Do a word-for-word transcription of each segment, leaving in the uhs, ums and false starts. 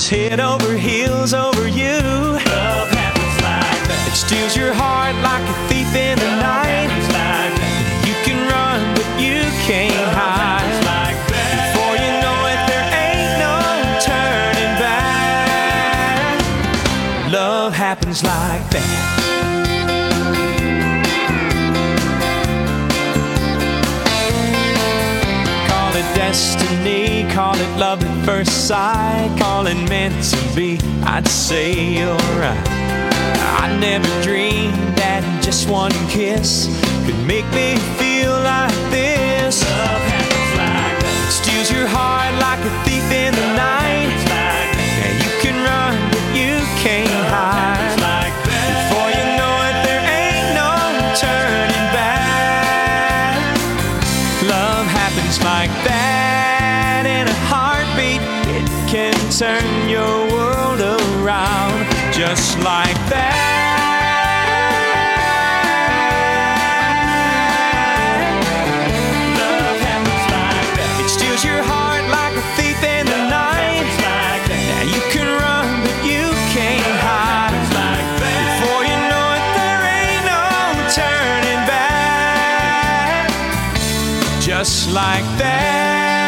It's head over heels over you. Love happens like that. It steals your heart like a thief in the night. Like you can run, but you can't Love hide. Like before you know it, there ain't no turning back. Love happens like that. Destiny, call it love at first sight, call it meant to be, I'd say you're right. I never dreamed that just one kiss could make me feel like this. Love happens like that. Steals your heart like a thief in the night. Like yeah, you can run, but you can't hide. Like before you know it, there ain't no turning back. Love happens like that. Turn your world around just like that. Love happens like that. It steals your heart like a thief in the night. Like now you can run, but you can't hide. Like before you know it, there ain't no turning back. Just like that.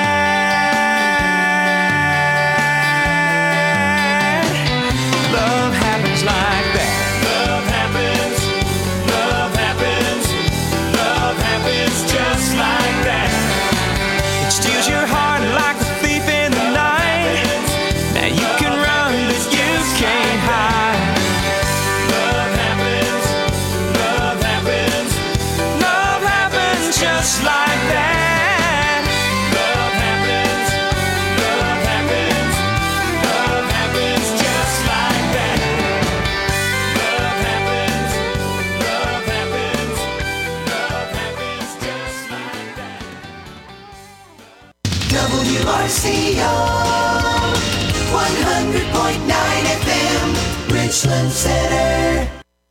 W R C O one hundred point nine F M, Richland Center.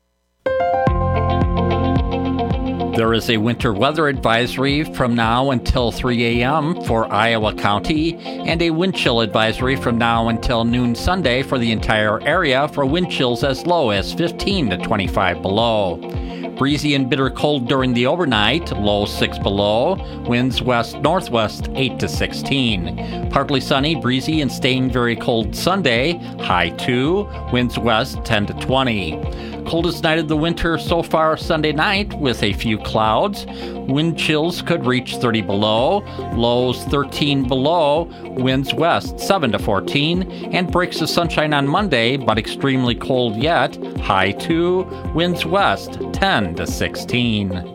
There is a winter weather advisory from now until three a.m. for Iowa County and a wind chill advisory from now until noon Sunday for the entire area for wind chills as low as fifteen to twenty-five below. Breezy and bitter cold during the overnight, low six below, winds west-northwest eight to sixteen. Partly sunny, breezy, and staying very cold Sunday, high two, winds west ten to twenty. Coldest night of the winter so far Sunday night with a few clouds. Wind chills could reach thirty below, lows thirteen below, winds west seven to fourteen, and breaks of sunshine on Monday, but extremely cold yet, high two, winds west ten to sixteen.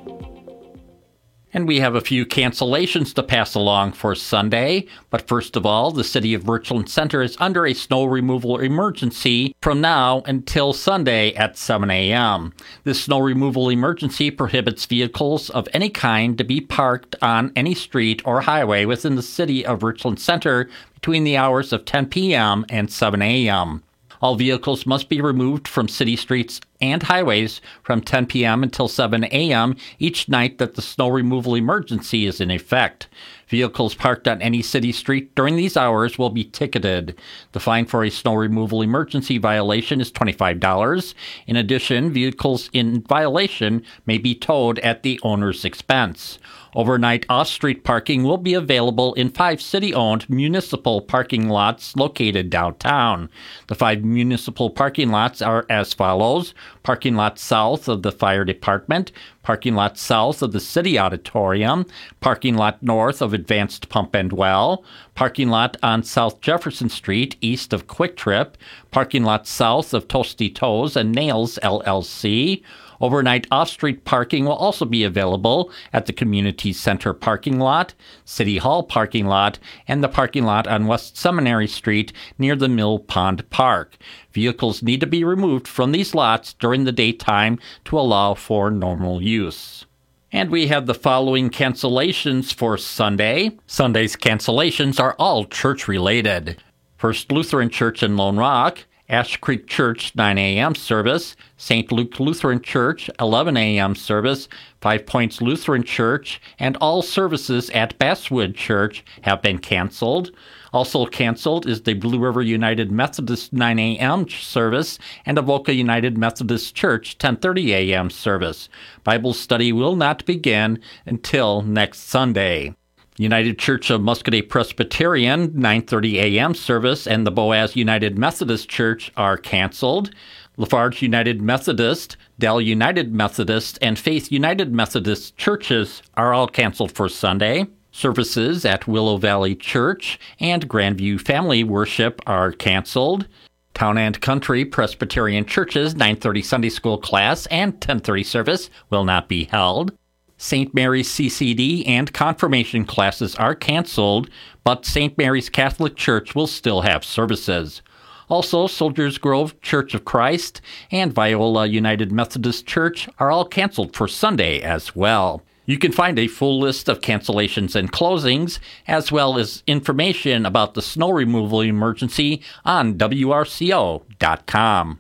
And we have a few cancellations to pass along for Sunday. But first of all, the city of Richland Center is under a snow removal emergency from now until Sunday at seven a.m. This snow removal emergency prohibits vehicles of any kind to be parked on any street or highway within the city of Richland Center between the hours of ten p.m. and seven a.m. All vehicles must be removed from city streets and highways from ten p.m. until seven a.m. each night that the snow removal emergency is in effect. Vehicles parked on any city street during these hours will be ticketed. The fine for a snow removal emergency violation is twenty-five dollars. In addition, vehicles in violation may be towed at the owner's expense. Overnight off-street parking will be available in five city-owned municipal parking lots located downtown. The five municipal parking lots are as follows: parking lot south of the fire department, parking lot south of the city auditorium, parking lot north of Advanced Pump and Well, parking lot on South Jefferson Street east of Quick Trip, parking lot south of Toasty Toes and Nails L L C. Overnight off-street parking will also be available at the Community Center parking lot, City Hall parking lot, and the parking lot on West Seminary Street near the Mill Pond Park. Vehicles need to be removed from these lots during the daytime to allow for normal use. And we have the following cancellations for Sunday. Sunday's cancellations are all church-related. First Lutheran Church in Lone Rock, Ash Creek Church nine a.m. service, Saint Luke Lutheran Church eleven a.m. service, Five Points Lutheran Church, and all services at Basswood Church have been canceled. Also canceled is the Blue River United Methodist nine a.m. service and Avoca United Methodist Church ten thirty a.m. service. Bible study will not begin until next Sunday. United Church of Muscoda Presbyterian nine thirty a.m. service and the Boaz United Methodist Church are canceled. Lafarge United Methodist, Dell United Methodist, and Faith United Methodist churches are all canceled for Sunday. Services at Willow Valley Church and Grandview Family Worship are canceled. Town and Country Presbyterian Church's nine thirty Sunday School class and ten thirty service will not be held. Saint Mary's C C D and confirmation classes are canceled, but Saint Mary's Catholic Church will still have services. Also, Soldiers Grove Church of Christ and Viola United Methodist Church are all canceled for Sunday as well. You can find a full list of cancellations and closings, as well as information about the snow removal emergency on W R C O dot com.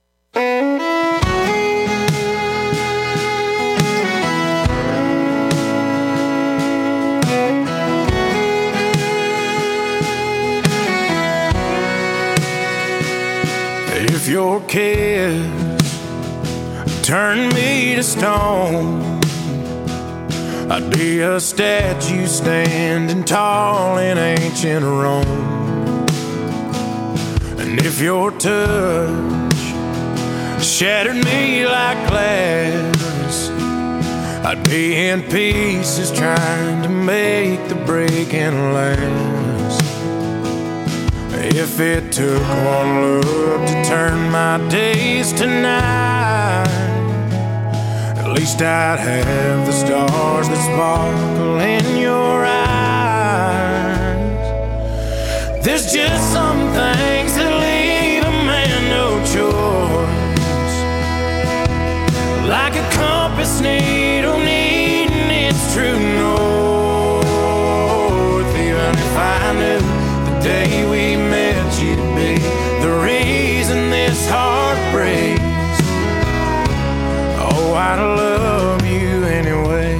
If your kids turn me to stone, I'd be a statue standing tall in ancient Rome. And if your touch shattered me like glass, I'd be in pieces trying to make the breaking last. If it took one look to turn my days to night, at least I'd have the stars that sparkle in your eyes. There's just some things that leave a man no choice, like a compass needle needing its true north. Even if I knew the day we met you'd be the reason this heart breaks, oh, I'd love you anyway.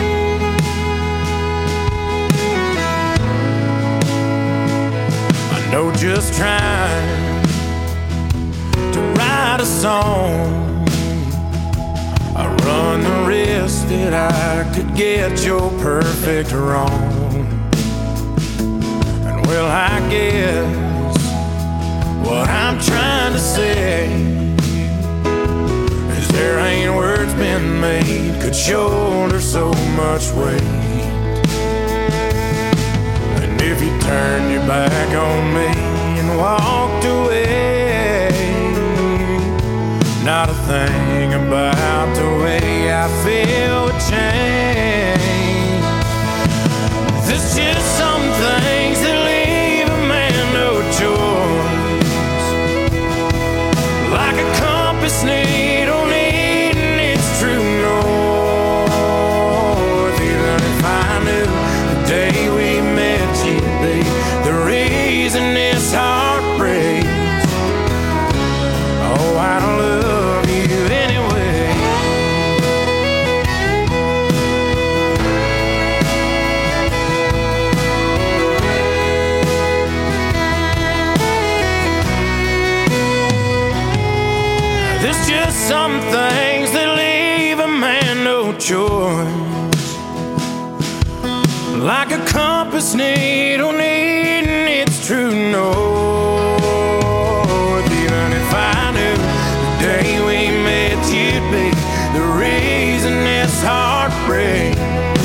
I know just trying to write a song, I run the risk that I could get your perfect wrong. And well, I guess what I'm trying to say is there ain't words been made could shoulder so much weight. And if you turned your back on me and walked away, not a thing about the way I feel would change. There's just some things that leave a man no choice, like a compass needle needing its true north. Even if I knew the day we met you'd be the reason this heart breaks, oh, I'd love you anyway. There's just some things that leave a man no choice, like a compass needle needing its true north. Even if I knew the day we met you'd be the reason this heart breaks,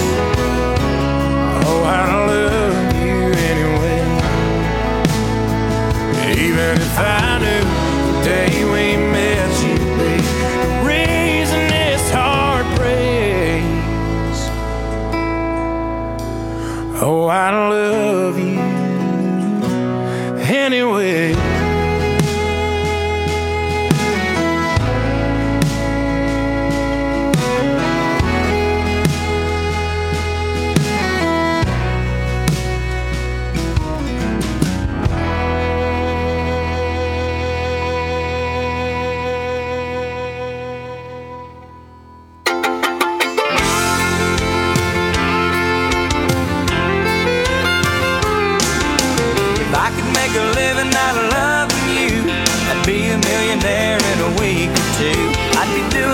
oh, I'd love you anyway. Even if I knew the day we met you'd be the reason this heart breaks, oh, I'd love you anyway.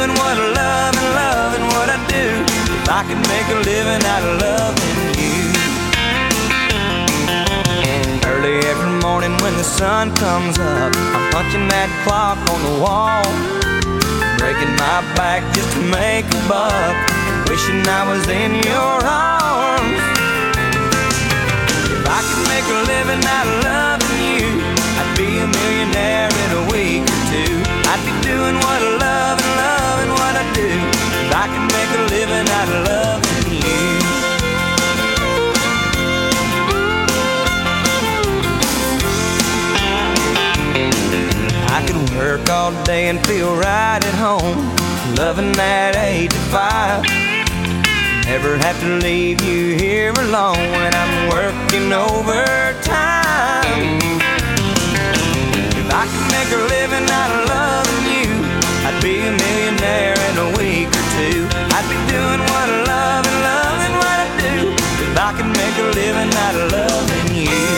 doing what I love and loving what I do, if I could make a living out of loving you. Early every morning when the sun comes up, I'm punching that clock on the wall, breaking my back just to make a buck, wishing I was in your arms. If I could make a living out of loving you, I'd be a millionaire in a week or two. I'd be doing what I love and loving what I do, if I could make a living out of loving you. I could work all day and feel right at home, loving that eight to five. Never have to leave you here alone when I'm working overtime. If I could make a living out of loving you, I'd be a millionaire in a week or two. I'd be doing what I love and loving what I do, if I could make a living out of loving you.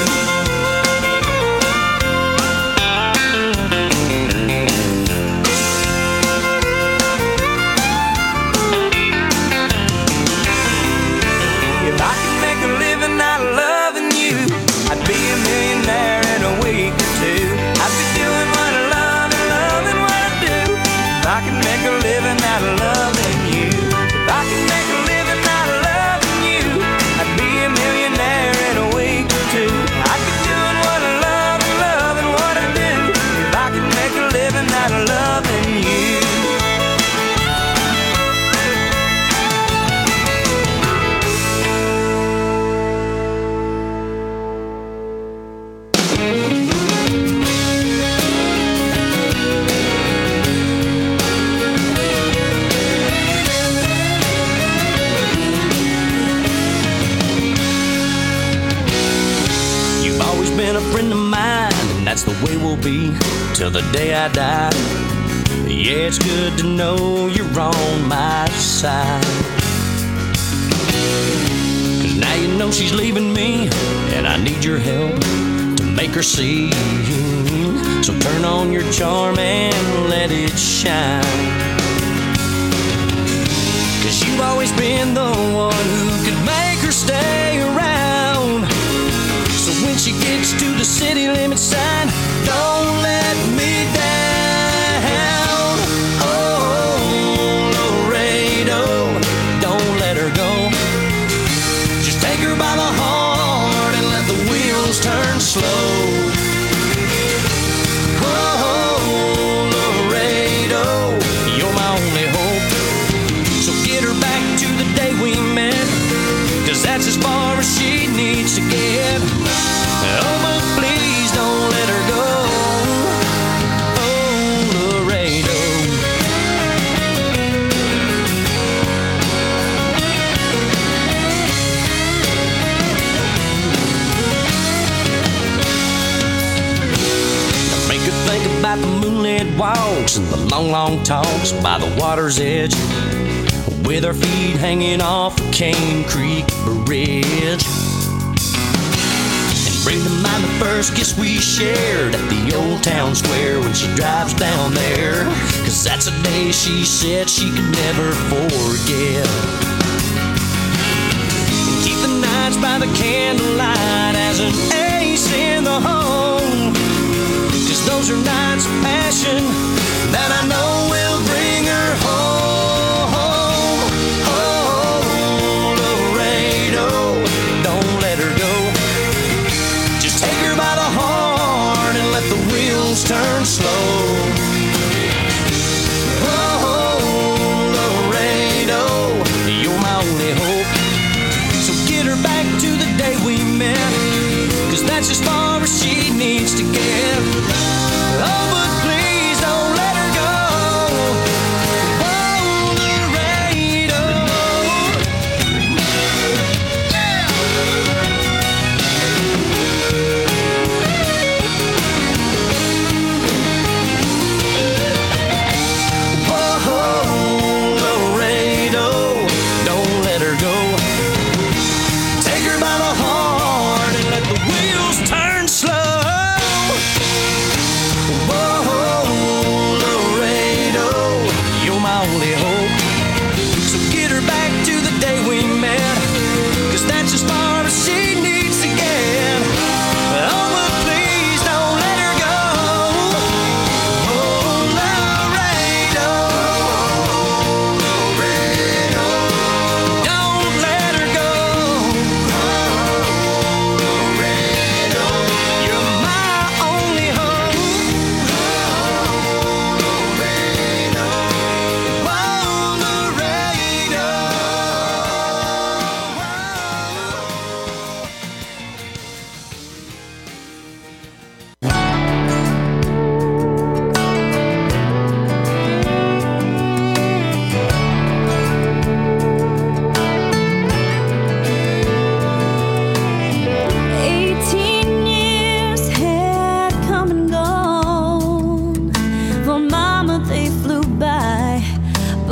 If I could make a living out of loving you, I'd be a millionaire in a week or two. I'd be doing what I love and loving what I do, if I could make a living out of loving you. If I could make a living out of loving you, I'd be a millionaire in a week or two. I'd be doing what I love and loving what I do, if I could make a living out of loving you. Been a friend of mine, and that's the way we'll be till the day I die. Yeah, it's good to know you're on my side, 'cause now you know she's leaving me, and I need your help to make her see. So turn on your charm and let it shine, 'cause you've always been the one who could make her stay around. So when she gets to the city limit sign, don't let me down. Oh, Laredo, don't let her go. Just take her by the heart and let the wheels turn slow. Oh, Laredo, you're my only hope. So get her back to the day we met, 'cause that's as far as she needs to get. Oh, but please don't let her go. Oh, Laredo. Now make her think about the moonlit walks and the long, long talks by the water's edge, with our feet hanging off the Cane Creek Bridge. And bring to mind the first kiss we shared at the old town square when she drives down there, 'cause that's a day she said she could never forget. And keep the nights by the candlelight as an ace in the home, 'cause those are nights of passion that I know will bring her home. Turn slow. Oh, Laredo, you're my only hope. So get her back to the day we met, 'cause that's as far as she needs to get. Oh, but please don't let her go.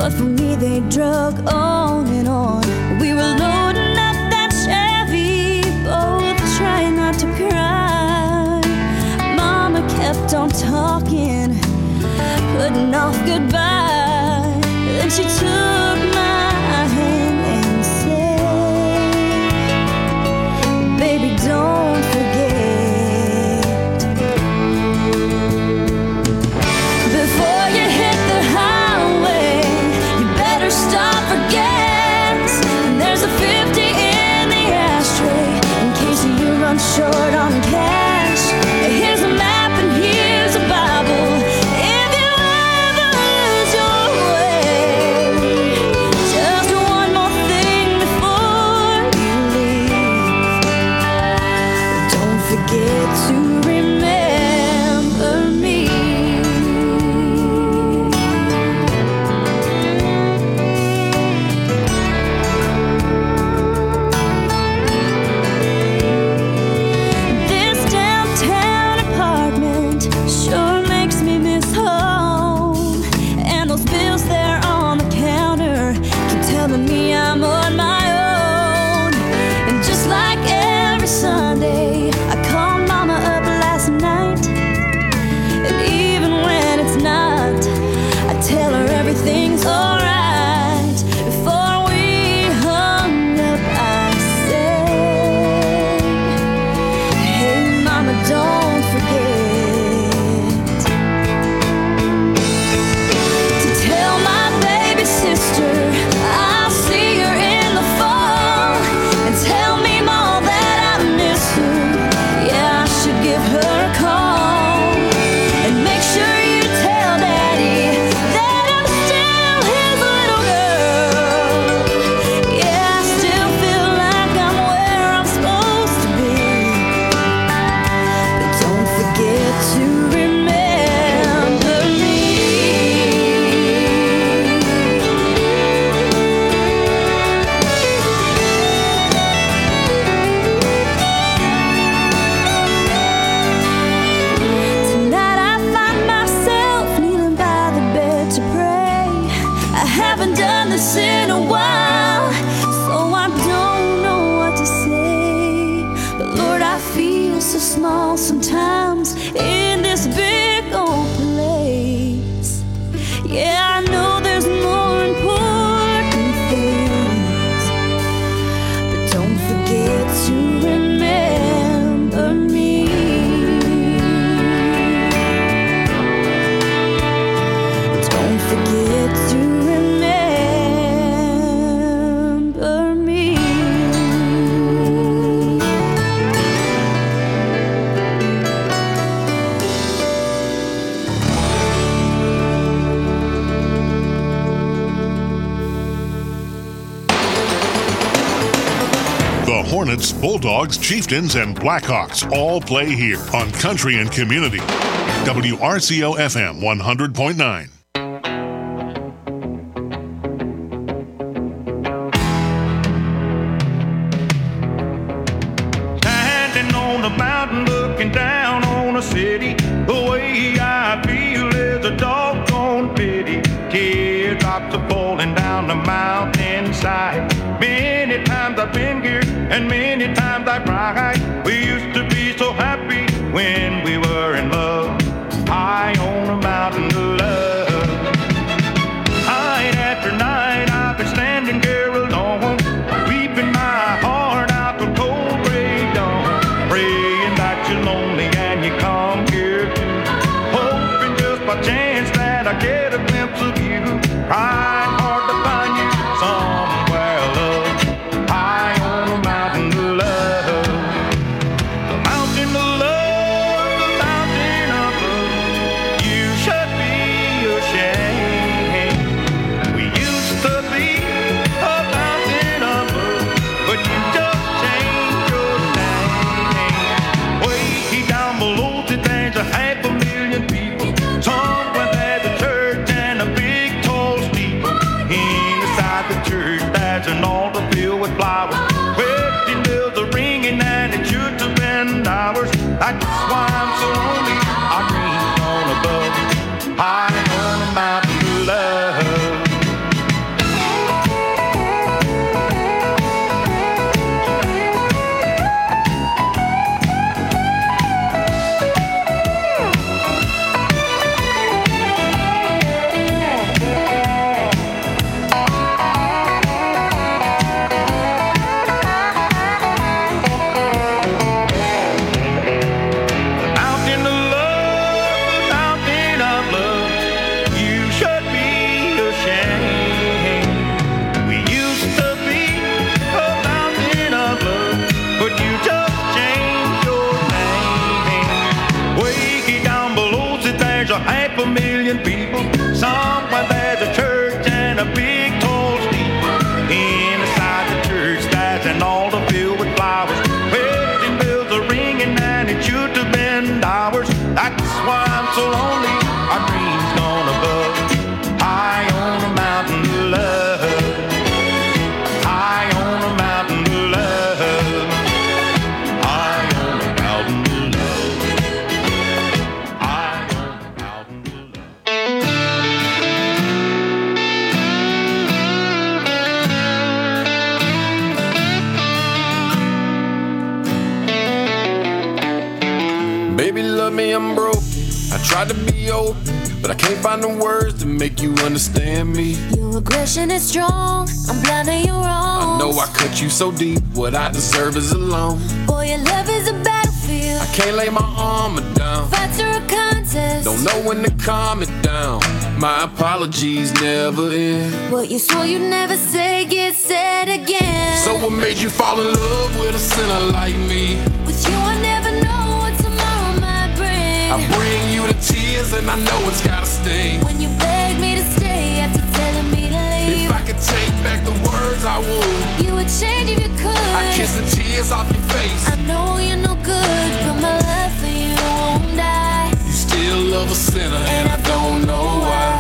But for me they drug on and on. We were loading up that Chevy, both trying not to cry. Mama kept on talking, putting off goodbye. Then she took my hand and said, baby, don't forget, before you hit the highway, you better stop for gas. And there's a fifty in the ashtray in case you run short on cash. Here's a map and here's a Bible if you ever lose your way. Just one more thing before you leave. Don't forget to remember me. This downtown apartment sure makes me miss home. And those bills there on the counter keep telling me I'm on my own. And just like every Sunday, I called Mama up last night. And even when it's not, I tell her everything's alright. Before we hung up, I said, hey Mama, don't forget to tell my baby sister I'll see her in the fall. And tell me, Mom, that I miss her. Yeah, I should give her a call. And make sure you tell Daddy that I'm still his little girl. Yeah, I still feel like I'm where I'm supposed to be. But don't forget to remember me. Tonight I find myself kneeling by the bed to pray. I haven't done this in a while, so I don't know what to say. But Lord, I feel so small sometimes in this big old place. Yeah, I know there's more important things, but don't forget to remember me. Don't forget to remember me. The Hornets, Bulldogs, Chieftains, and Blackhawks all play here on Country and Community. W R C O F M one hundred point nine. Standing on the mountain looking down on a city, the way I feel is a doggone pity. Teardrops are falling down the mountainside. Many times I've been here and many times I cried. We used to be so happy when we were in love, high on a mountain of love. Night after night I've been standing here alone, weeping my heart out to cold gray dawn, praying that you're lonely and you come here too, hoping just by chance that I get a glimpse of you. Trying hard to find you somewhere, love, high on a mountain of love. The mountain of love, the mountain of love. You should be ashamed. We used to be a mountain of love, but you just changed your name. Way down below there's a half a million people. Somewhere there's a church and a big tall steeple. I tried to be open, but I can't find the words to make you understand me. Your aggression is strong, I'm blind to your wrongs. I know I cut you so deep, what I deserve is alone. Boy, your love is a battlefield. I can't lay my armor down. Fights are a contest. Don't know when to calm it down. My apologies never end. What you swore you'd never say gets said again. So what made you fall in love with a sinner like me? With you I never know what tomorrow might bring. I bring you to tears and I know it's gotta sting. When you beg me to stay after telling me to leave. If I could take back the words I would. You would change if you could. I'd kiss the tears off your face. I know you're no good, but my love for you won't die. You still love a sinner and I don't know why.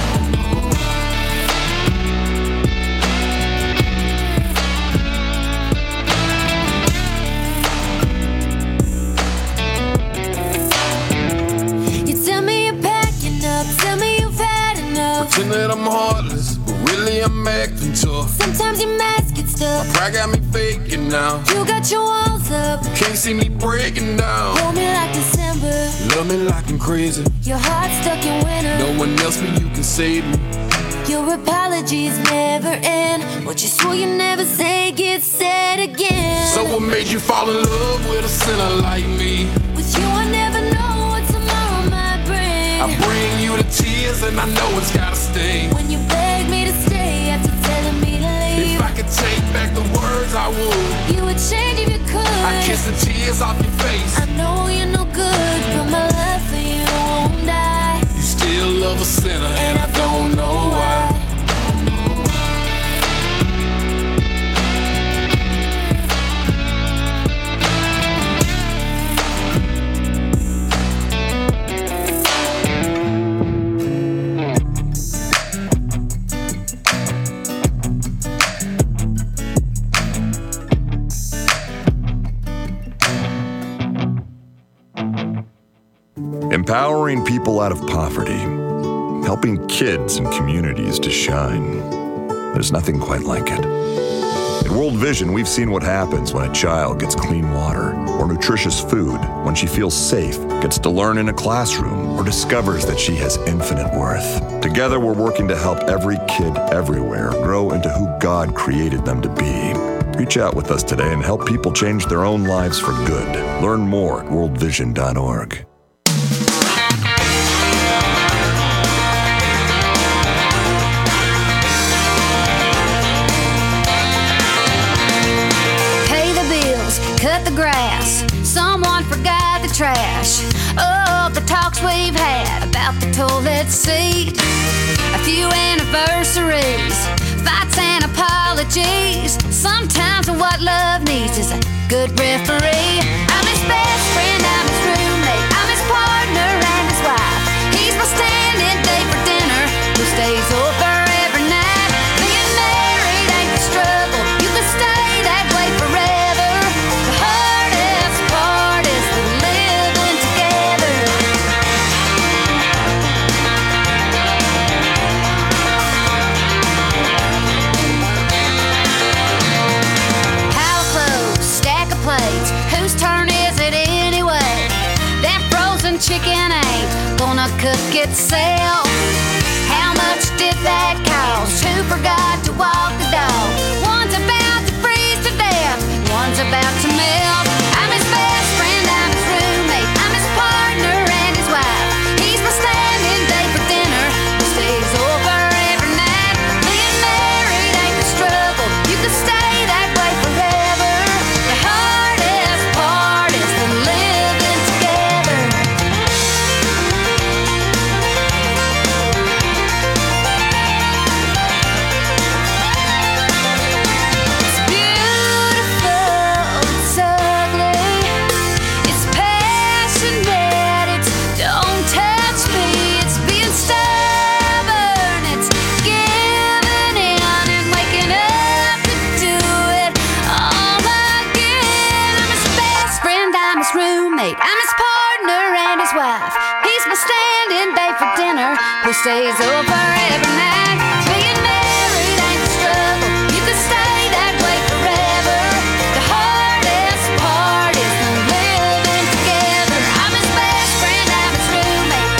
Tell me you've had enough. Pretend that I'm heartless, but really I'm acting tough. Sometimes your mask gets stuck. My pride got me faking now. You got your walls up. Can't see me breaking down. Hold me like December. Love me like I'm crazy. Your heart stuck in winter. No one else but you can save me. Your apologies never end. What you swore you never say gets said again. So what made you fall in love with a sinner like me? With you I never know what tomorrow might bring. I bring you to tears and I know it's gotta sting. When you beg me to stay after telling me to leave. If I could take back the words I would. You would change if you could. I'd kiss the tears off your face. I know you're no good, but my love for you won't die. You still love a sinner and I don't know why. Empowering people out of poverty, helping kids and communities to shine. There's nothing quite like it. At World Vision, we've seen what happens when a child gets clean water or nutritious food, when she feels safe, gets to learn in a classroom, or discovers that she has infinite worth. Together, we're working to help every kid everywhere grow into who God created them to be. Reach out with us today and help people change their own lives for good. Learn more at world vision dot org. Cut the grass, someone forgot the trash. Oh, the talks we've had about the toilet seat. A few anniversaries, fights and apologies. Sometimes what love needs is a good referee. I'm his best friend, I'm his roommate, I'm his partner and his wife. He's my stand-in day for dinner, who stays over every night. Being married ain't the struggle, you can stay that way forever. Whose turn is it anyway? That frozen chicken ain't gonna cook itself. How much did that cost? Who forgot to walk the dog? One's about to freeze to death, one's about to melt. I'm his best friend, I'm his roommate, I'm his partner and his wife. He's my stand-in day for dinner, who stays over every night. Being married ain't the struggle, you can stay that way forever. The hardest part is the living together. It's beautiful, it's ugly, it's passionate, it's don't touch me, it's being stubborn, it's giving in and waking up to do it all again. I'm his best friend, I'm his roommate, I'm his partner and his wife. He's my stand-in day for dinner, who stays over every night. Being married ain't the struggle, you can stay that way forever. The hardest part is the living together. I'm his best friend, I'm his roommate,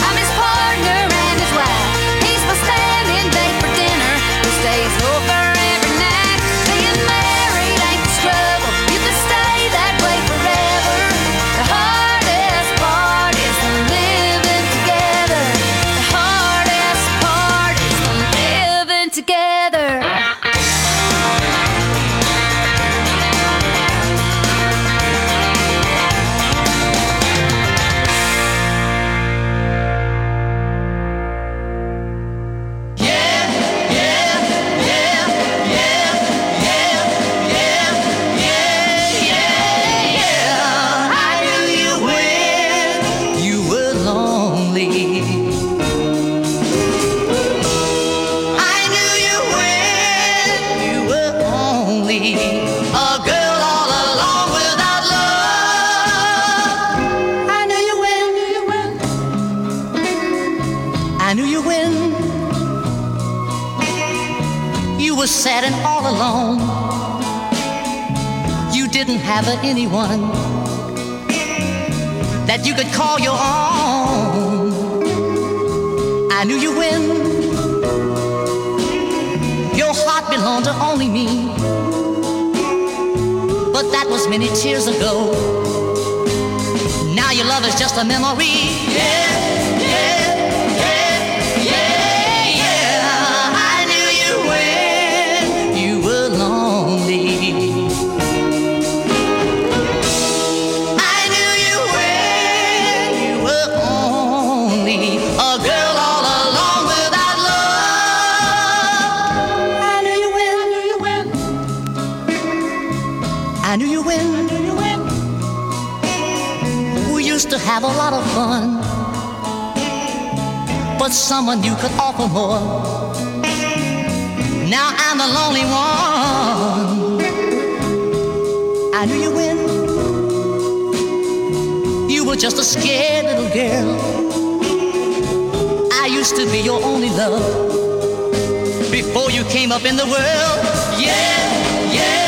I knew you when you were sad and all alone. You didn't have anyone that you could call your own. I knew you when your heart belonged to only me, but that was many years ago. Now your love is just a memory. Yeah, yeah. To have a lot of fun, but someone you could offer more. Now I'm the lonely one. I knew you when you were just a scared little girl. I used to be your only love before you came up in the world. Yeah, yeah.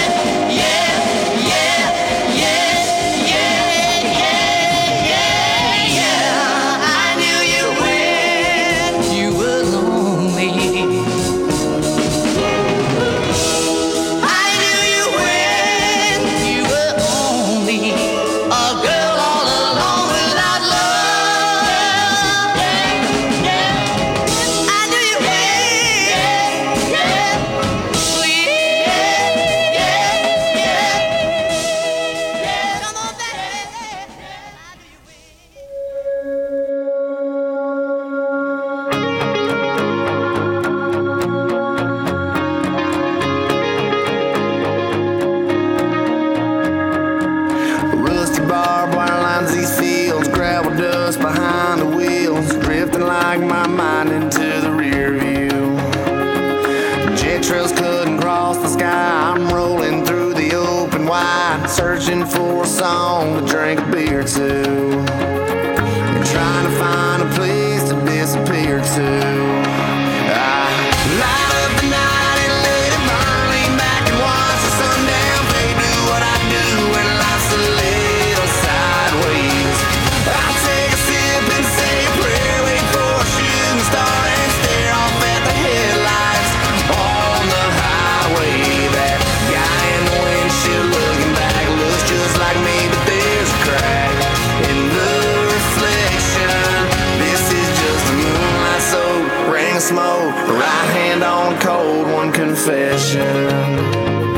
Searching for a song to drink a beer to, trying to find a place to disappear to. I light up the night and let it burn, lean back and watch the sundown fade. Do what I do when life's a little sideways. I take a sip and say a prayer, wait for a shooting star and stare off at the headlights on the highway. That guy in the windshield looking back looks just like me, but there's a crack in the reflection. This is just a moonlight soaked ring of smoke, right hand on a cold one confession.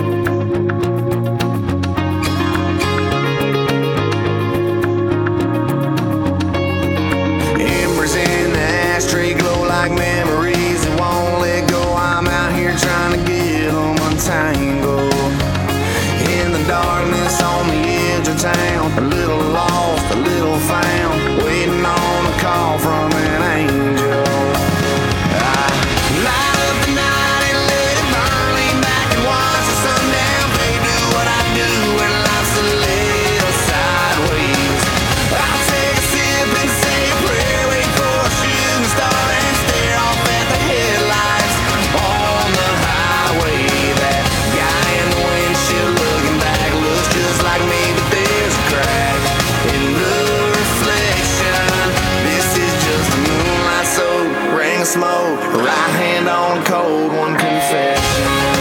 Like memories that won't let go. I'm out here trying to get them untangled. In the darkness on the edge of town, a little lost, a little found, waiting on a call from an angel. I light up the night and let it burn, lean back and watch the sundown fade. Do what I do when life's a little sideways. I'll take a sip and say a prayer, wait for a shooting star. Smoke, right hand on cold one confession.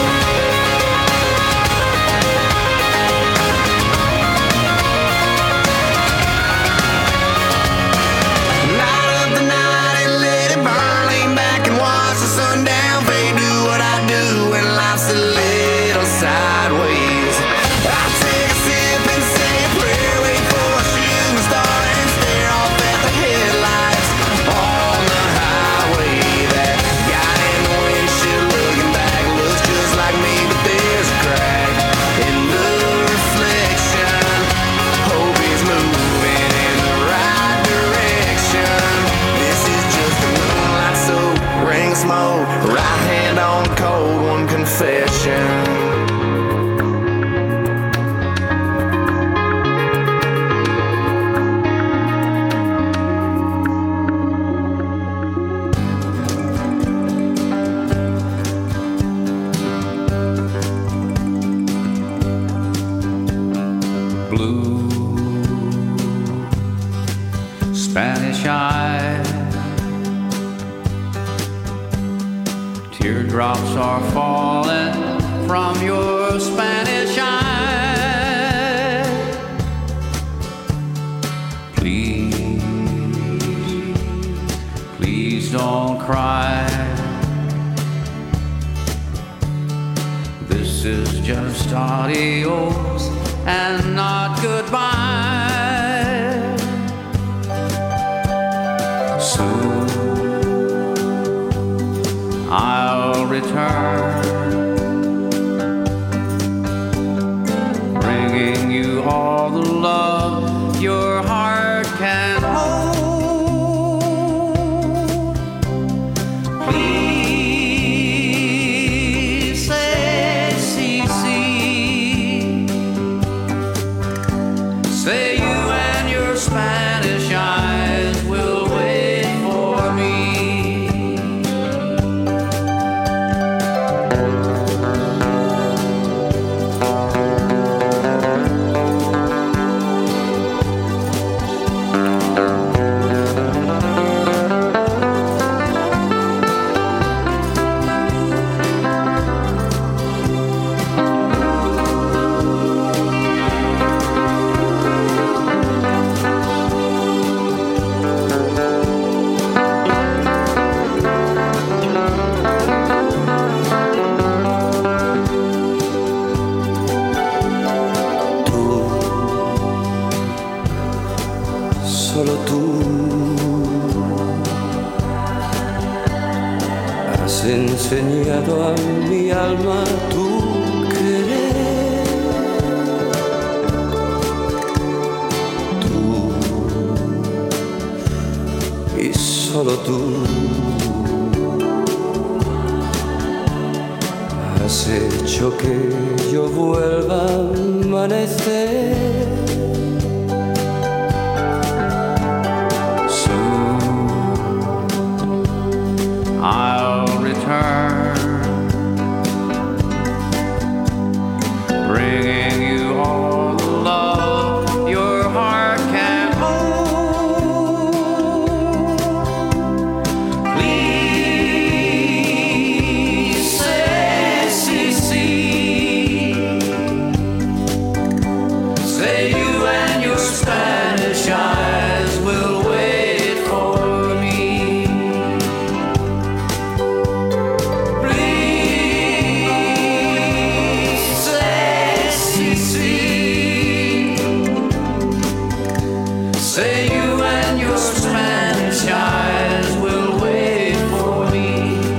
Light up the night and let it burn, lean back and watch the sundown fade. Do what I do when life's a little sideways. I take a sip and say a prayer, wait for a shooting star and stare off at the headlights on the highway. Smoke, right hand on cold one confession. Teardrops are falling from your Spanish eye. Please, please don't cry. This is just adios and not goodbye. Soon I'll return, bringing you all the love your heart can hold. Please say, see, see. Say you and your Spanish eyes will wait for me. Solo tú has enseñado a mi alma tu querer. Tú y solo tú has hecho que yo vuelva a amanecer. I'll return, bringing you all the love your heart can hold. Please say, see, see. Say you and your Spanish eyes will wait for me. Say you and your Spanish eyes will wait for me.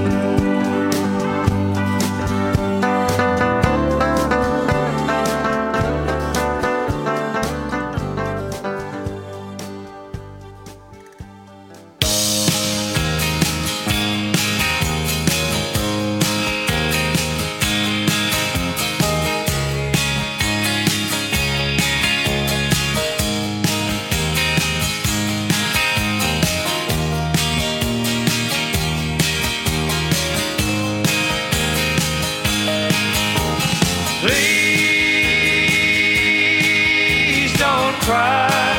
Please don't cry.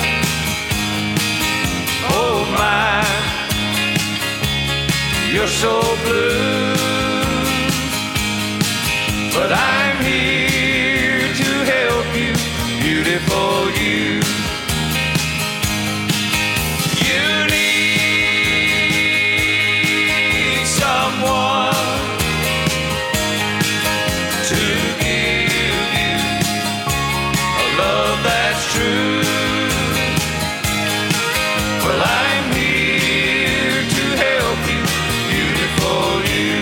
Oh my, you're so blue. But I'm here to help you, beautiful you. You need someone to give you a love that's true. Well, I'm here to help you, beautiful you.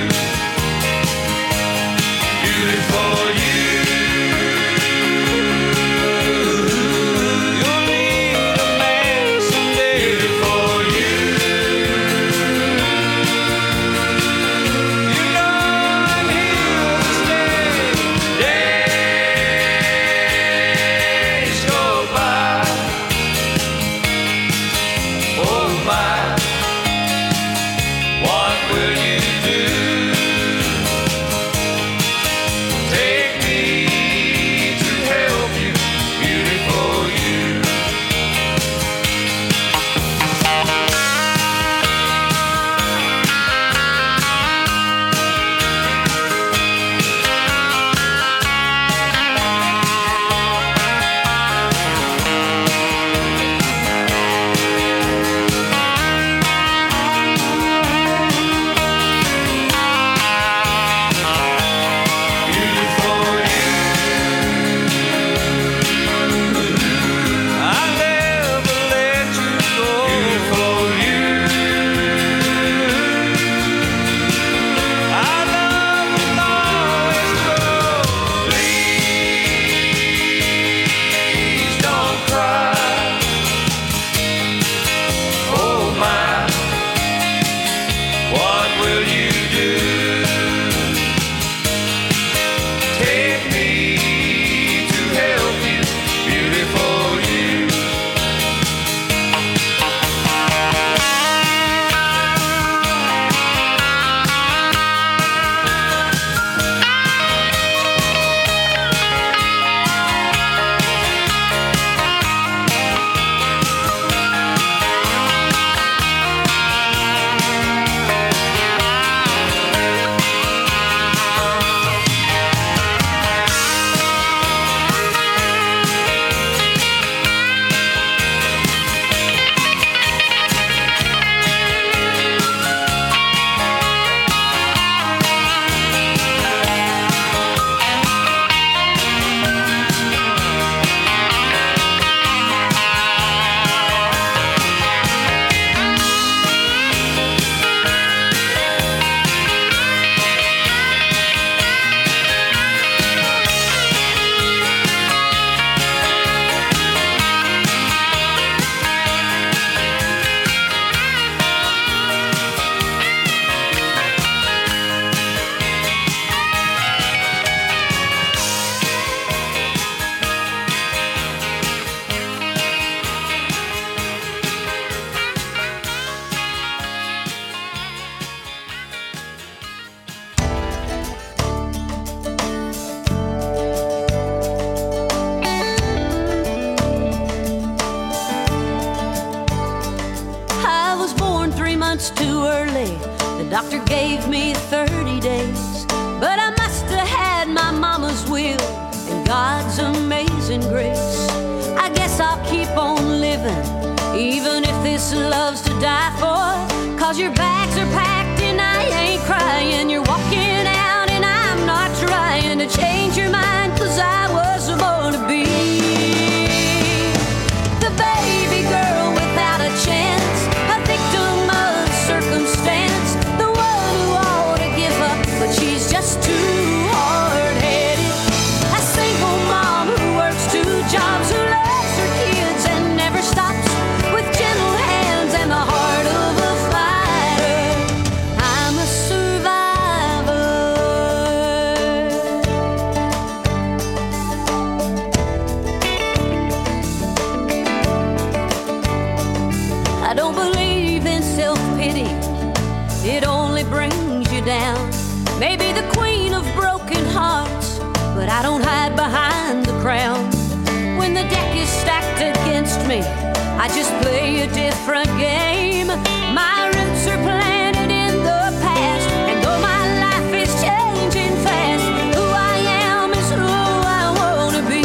months too early. The doctor gave me thirty days. But I must have had my mama's will and God's amazing grace. I guess I'll keep on living, even if this love's to die for. Cause your bags are packed and I ain't crying. You're walking out and I'm not trying to change your mind. Cause I was born to be the baby girl without a chance, a victim of circumstance, the one who ought to give up, but she's just too hard-headed. A single mom who works two jobs, who loves her kids and never stops, with gentle hands and the heart of a fighter. I'm a survivor. I don't believe in self-pity, it only brings you down. Maybe the queen of broken hearts, but I don't hide behind the crown. When the deck is stacked against me, I just play a different game. My roots are planted in the past, and though my life is changing fast, who I am is who I wanna be.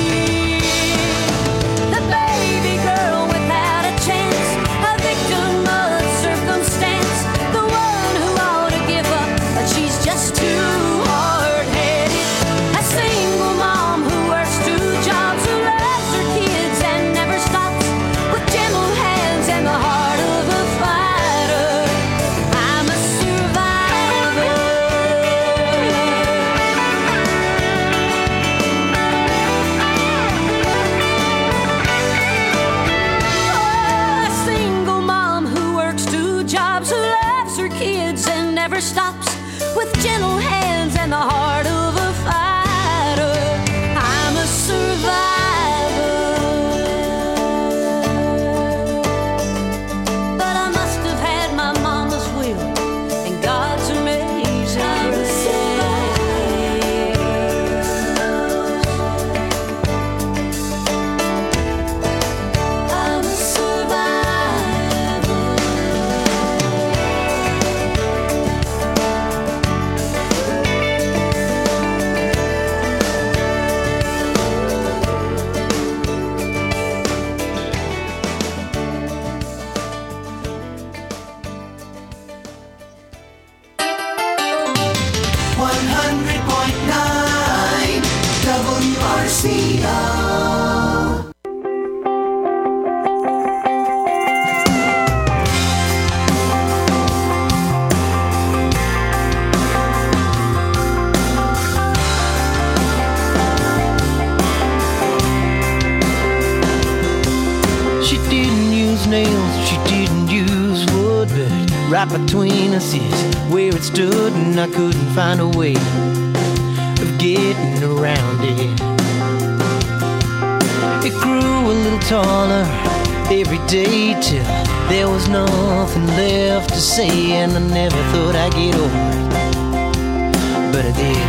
The baby girl without a chance, a victim of circumstance, the one who ought to give up, but she's just too hard-headed. A single mom who works two jobs, who loves her kids and never stops, with gentle hands and the heart of a fighter. I'm a survivor. Oh, a single mom who works two jobs, who loves her kids and never stops, with gentle hands and the heart of a fighter. I'm a survivor. But I must have had my mama's will and God's amazing grace. I'm a survivor. one hundred point nine W R C O. She didn't use nails, she didn't use wood, but right between us is where it stood, and I couldn't find a way of getting around it. It grew a little taller every day till there was nothing left to say, and I never thought I'd get over it, but I did.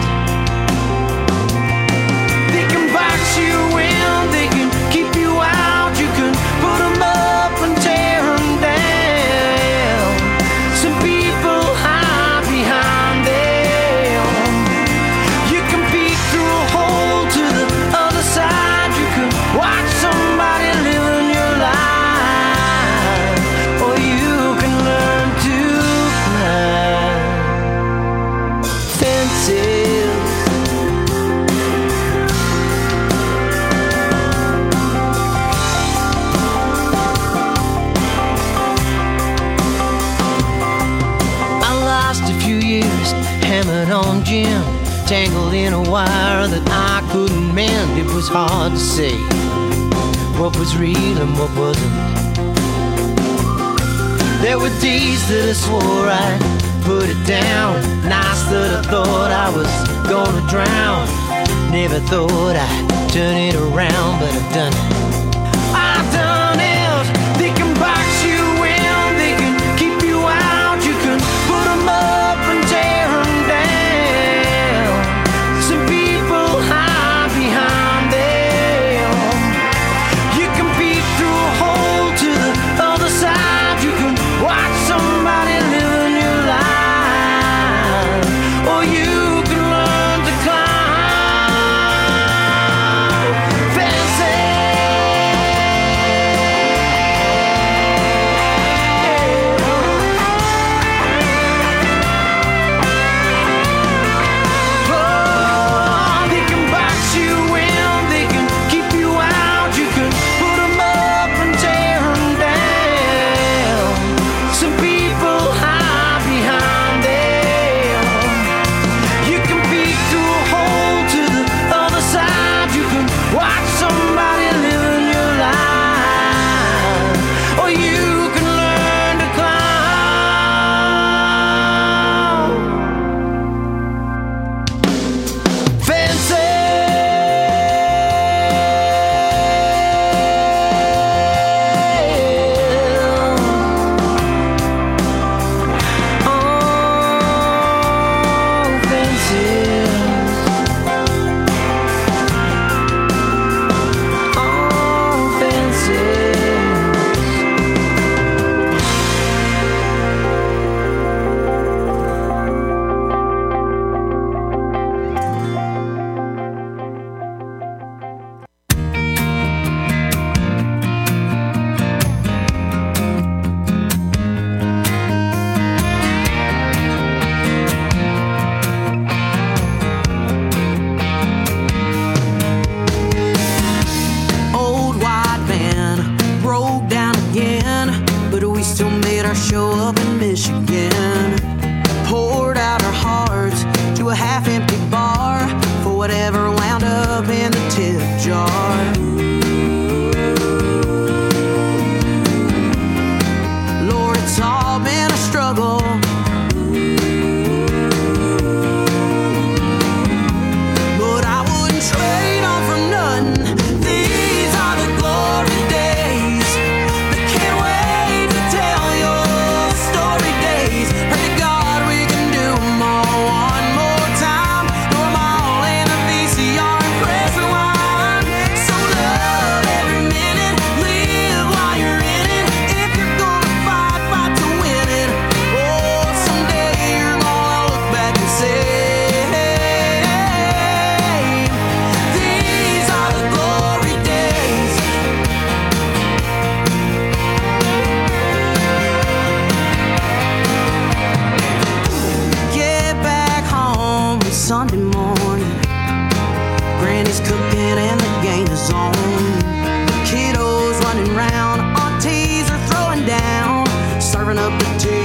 They can box you in, they can keep you out, you can put them up and tear them down. Some people hide behind them. You can peek through a hole to the other side, you can watch somebody living your life, or you can learn to climb fences. Hammered on gin, tangled in a wire that I couldn't mend. It was hard to say what was real and what wasn't. There were days that I swore I'd put it down, nights that I thought I was gonna drown. Never thought I'd turn it around, but I've done it. I've done it. They can box you in, they can keep you out, you can put them up and tear them down. Some people hide behind them. You can peek through a hole to the other side, you can watch somebody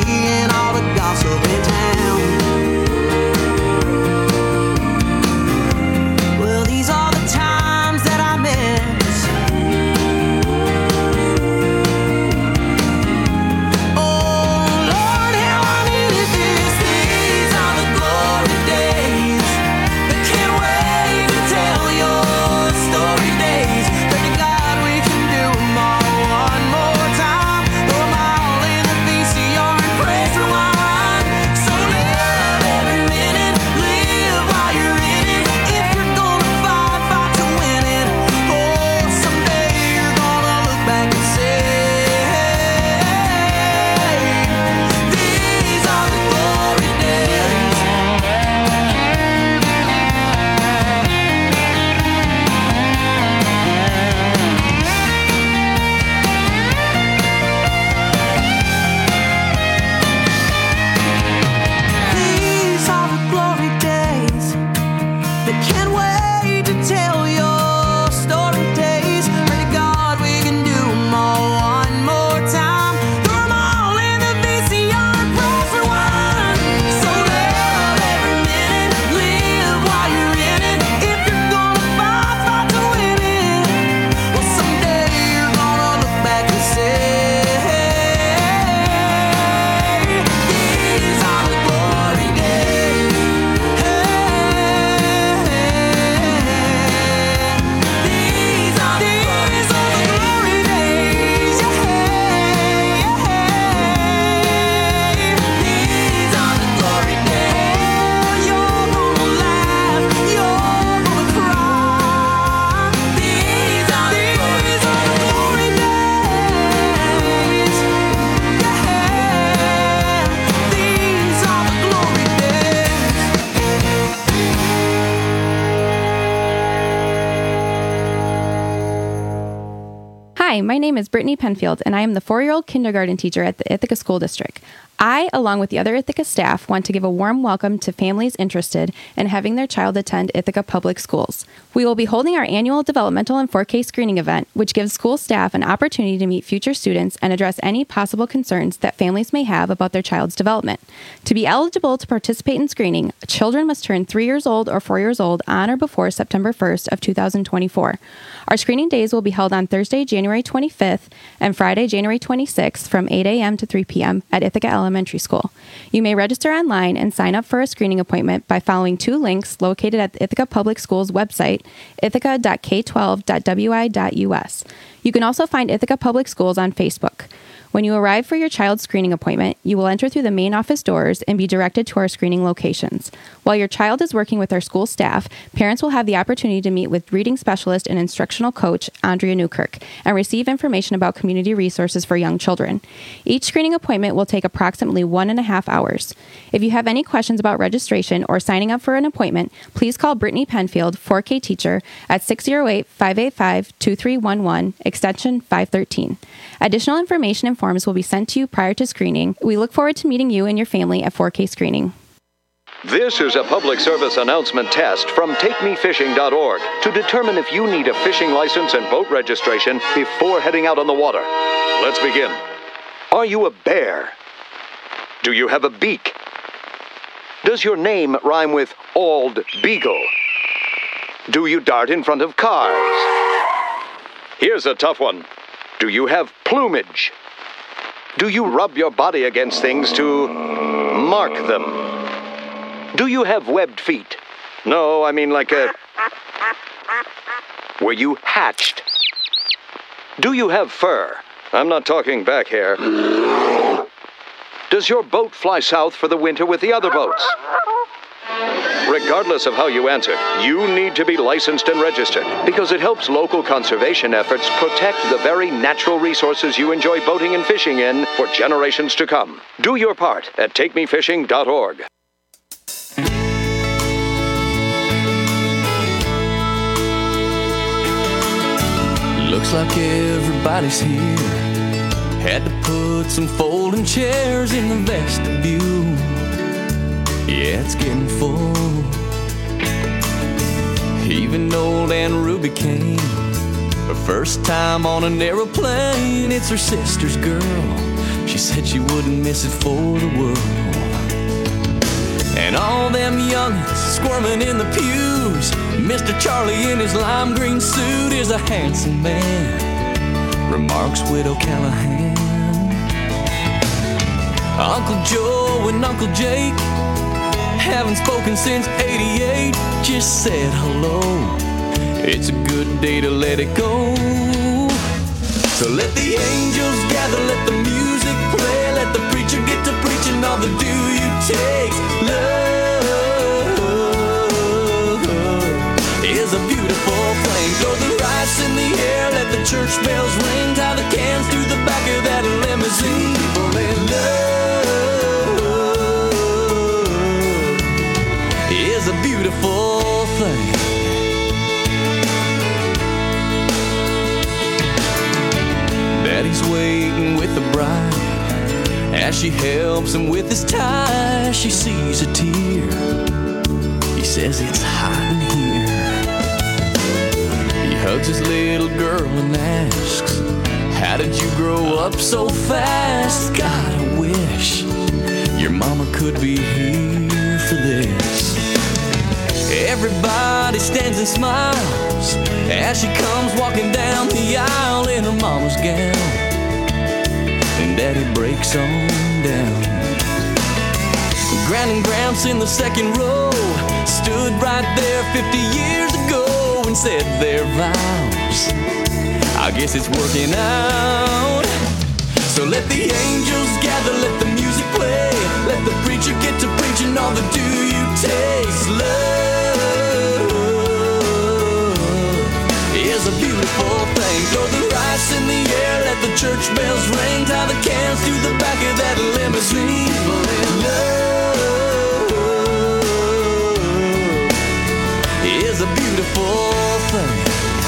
and all the gossip in town. Well, these are the times that I miss. Oh, Lord, how I needed this. These are the glory days. I can't wait to tell your story days. Pray to God we can do them all one more time. Throw them all in the V C R and press rewind. So live every minute, live while you're in it. If you're gonna fight, fight to win it. Oh, someday you're gonna look back and say, these are the glory days. These are the glory days. They can't wait to tell your story days. Pray to God we can do them all one more time. Throw them all in the V C R and press rewind. So live every minute, live while you're in it. If you're gonna fight, fight to win it. Well, someday you're gonna look back and say, these are the glory days. These are the glory days. These are the glory days. You're gonna laugh, you're gonna cry. These are the glory days. These are the glory days. Hi, my name is Brittany Penfield, and I am the four-year-old kindergarten teacher at the Ithaca School District. I, along with the other Ithaca staff, want to give a warm welcome to families interested in having their child attend Ithaca Public Schools. We will be holding our annual developmental and four K screening event, which gives school staff an opportunity to meet future students and address any possible concerns that families may have about their child's development. To be eligible to participate in screening, children must turn three years old or four years old on or before September first of two thousand twenty-four. Our screening days will be held on Thursday, January twenty-fifth and Friday, January twenty-sixth from eight a.m. to three p.m. at Ithaca Elementary School. You may register online and sign up for a screening appointment by following two links located at the Ithaca Public Schools website, ithaca dot k twelve dot w i dot u s. You can also find Ithaca Public Schools on Facebook. When you arrive for your child's screening appointment, you will enter through the main office doors and be directed to our screening locations. While your child is working with our school staff, parents will have the opportunity to meet with reading specialist and instructional coach Andrea Newkirk and receive information about community resources for young children. Each screening appointment will take approximately one and a half hours. If you have any questions about registration or signing up for an appointment, please call Brittany Penfield, four K teacher, at six oh eight, five eight five, two three one one, extension five thirteen. Additional information and forms will be sent to you prior to screening. We look forward to meeting you and your family at four K Screening. This is a public service announcement test from take me fishing dot org to determine if you need a fishing license and boat registration before heading out on the water. Let's begin. Are you a bear? Do you have a beak? Does your name rhyme with Ald Beagle? Do you dart in front of cars? Here's a tough one. Do you have plumage? Do you rub your body against things to mark them? Do you have webbed feet? No, I mean like a... Were you hatched? Do you have fur? I'm not talking back hair. Does your boat fly south for the winter with the other boats? Regardless of how you answered, you need to be licensed and registered because it helps local conservation efforts protect the very natural resources you enjoy boating and fishing in for generations to come. Do your part at take me fishing dot org. Looks like everybody's here. Had to put some folding chairs in the vestibule. Yeah, it's getting full. Even old Aunt Ruby came. Her first time on an aeroplane. It's her sister's girl. She She said she wouldn't miss it for the world. And all them youngins squirming in the pews, Mister Charlie in his lime green suit is a handsome man, remarks Widow Callahan. Uncle Joe and Uncle Jake haven't spoken since eighty-eight, just said hello. It's a good day to let it go. So let the angels gather, let the music play, let the preacher get to preaching all the do you takes. Love is a beautiful thing. Throw the rice in the air, let the church bells ring, tie the cans to the back of that limousine. People in love is a beautiful thing. Daddy's waiting with the bride. As she helps him with his tie, she sees a tear. He says it's hot in here. He hugs his little girl and asks, how did you grow up so fast? God, I wish your mama could be here for this. Everybody stands and smiles as she comes walking down the aisle in her mama's gown, and Daddy breaks on down. Gran and Gramps in the second row stood right there fifty years ago and said their vows. I guess it's working out. So let the angels gather, let the music play, let the preacher get to preaching all the do you taste. Love is a beautiful thing. Throw the rice in the air, let the church bells ring, tie the cans to the back of that limousine. Love is a beautiful thing.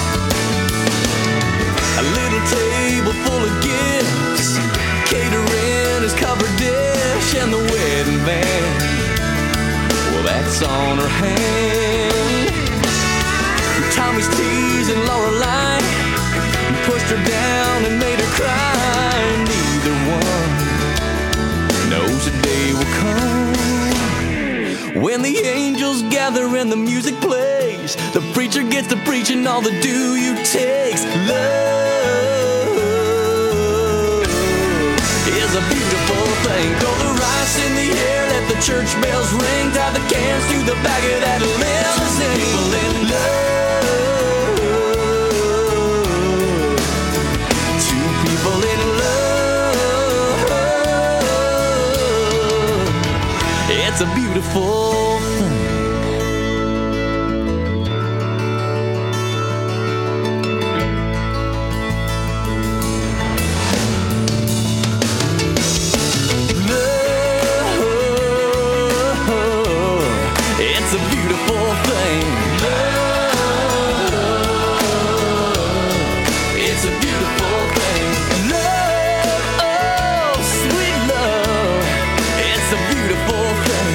A little table full of gifts, catering is covered dish, and the wedding band, well, that's on her hand. Tommy's teasing Lorelei, pushed her down and made her cry. Neither one knows the day will come when the angels gather and the music plays. The preacher gets to preaching all the do you takes. Love is a beautiful thing. Throw the rice in the air, let the church bells ring, tie the cans to the back of that limousine. People in love. It's a beautiful thing. Love, it's a beautiful thing. Love, it's a beautiful thing. Love, oh, sweet love, it's a beautiful thing.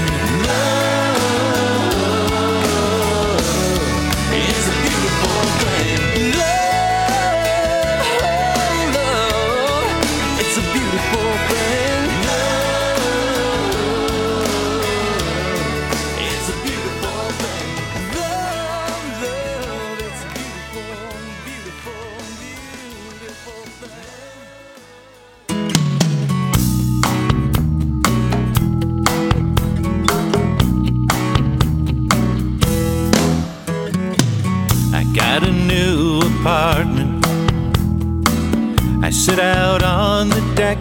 Apartment. I sit out on the deck.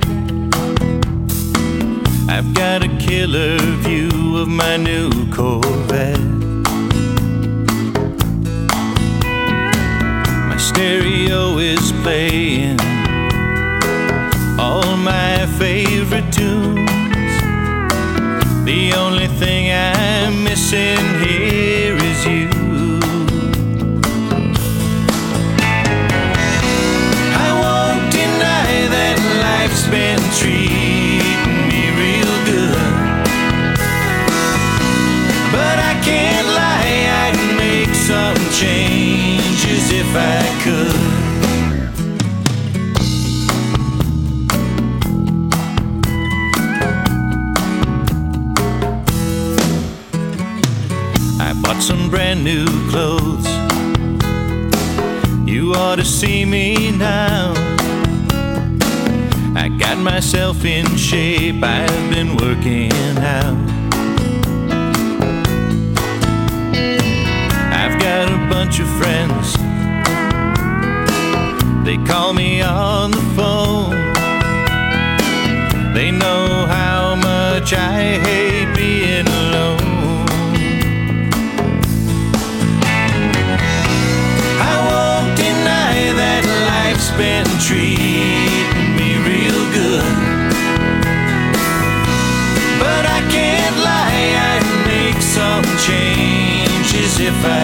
I've got a killer view of my new Corvette. My stereo is playing all my favorite tunes. The only thing I'm missing here is you. Life's been treating me real good, but I can't lie, I'd make some changes if I could. brand new clothes. You ought to see me now. I got myself in shape, I've been working out. I've got a bunch of friends, they call me on the phone. They know how much I hate being alone. I won't deny that life's been treating me real good, but I can't lie, I'd make some changes if I